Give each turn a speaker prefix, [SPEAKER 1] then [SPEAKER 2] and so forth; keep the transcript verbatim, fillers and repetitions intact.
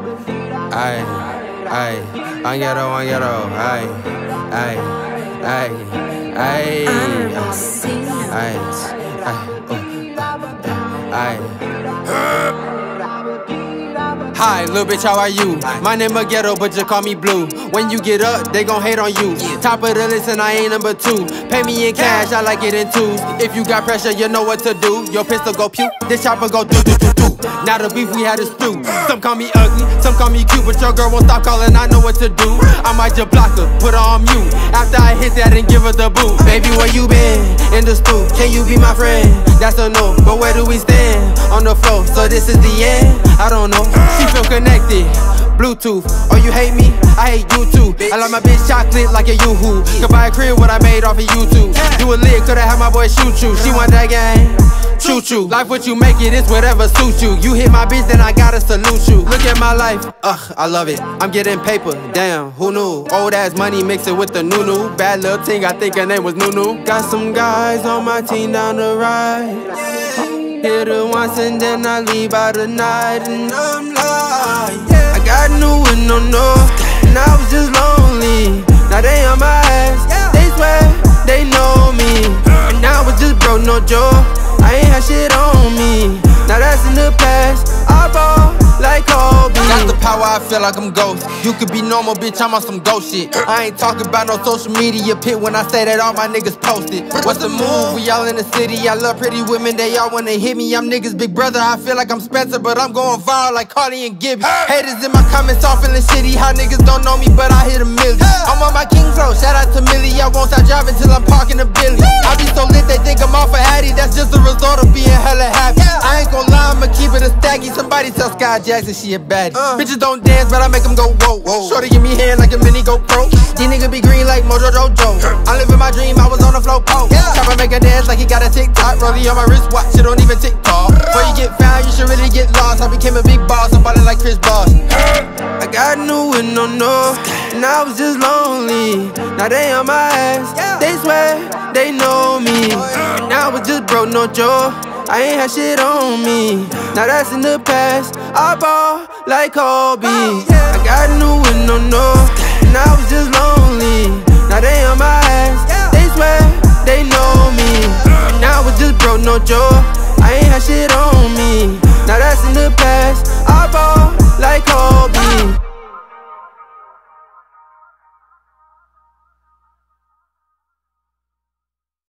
[SPEAKER 1] Ay, ay, I'm ghetto, I'm ghetto. Ay, ay, ay, ay, ay, ay, ay. Hi, little bitch, how are you? My name is Ghetto, but you call me Blue. When you get up, they gon' hate on you. Top of the list and I ain't number two. Pay me in cash, I like it in twos. If you got pressure, you know what to do. Your pistol go pew, this chopper go do do do do. Now the beef we had is through. Some call me ugly, some call me cute, but your girl won't stop calling, I know what to do. I might just block her, put her on mute. After I hit that and give her the boot. Baby, where you been? In the stoop, can you be my friend? That's a no, but where do we stand? On the floor, so this is the end? I don't know. She feel connected, Bluetooth. Oh, you hate me? I hate you too. I like my bitch chocolate like a yoo-hoo. Could buy a crib what I made off of YouTube. You a lick, coulda had my boy shoot you. She want that game, choo choo. Life what you make it, it's whatever suits you. You hit my bitch, then I gotta salute you. Look at my life, ugh, I love it. I'm getting paper, damn, who knew? Old ass money mix it with the new new. Bad little ting, I think her name was Nunu. Got some guys on my team down the ride. Hit her once and then I leave out the night. And I'm like, I got new and no no, and I was just lonely. Now they on my ass, they swear they know me. And now I just broke, no joke, I ain't had shit on me. Now that's in the past, I ball like Kobe. Got the power, I feel like I'm ghost. You could be normal, bitch, I'm on some ghost shit. I ain't talking about no social media pit when I say that all my niggas posted. What's the move? We all in the city, I love pretty women, they all wanna hit me. I'm niggas big brother, I feel like I'm Spencer, but I'm going viral like Cardi and Gibby. Haters in my comments all feeling shitty, how niggas don't know me, but I hit a million. I'm on my king flow, shout out to Millie, I won't stop driving till I'm parking a Billy. I be so lit, they think I'm off a Hattie, that's just a result of being hella happy. I ain't gon' lie, I'ma keep it a stacky, somebody tell Sky Jackson she a baddie. Uh. Bitches don't dance, but I make them go whoa, whoa. Shorty give me hand like a mini GoPro. These niggas be green like Mojo Jojo. I live in my dream, I was on the flow pole. Yeah. Chopper make her dance like he got a TikTok. Rollie on my wristwatch, it don't even TikTok. Before you get found, you should really get lost. I became a big boss, I'm ballin' like Chris Bosh. I got new and no no, and I was just lonely. Now they on my ass, they swear they know me. And now I just broke, no joke, I ain't had shit on me. Now that's in the past, I ball like Kobe. I got new and no no, and I was just lonely. Now they on my ass, they swear they know me. And now I just broke, no joke, I ain't had shit on me. Now that's in the past, I ball like Kobe.